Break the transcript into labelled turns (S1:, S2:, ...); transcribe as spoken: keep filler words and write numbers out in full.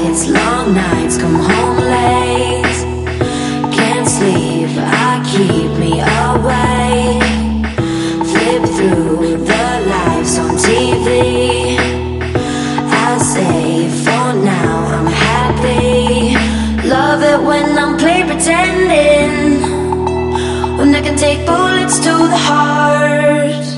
S1: fights, long nights, come home late. Can't sleep, I keep me awake. Flip through the lives on T V. I say for now I'm happy. Love it when I'm play pretending, when I can take bullets to the heart.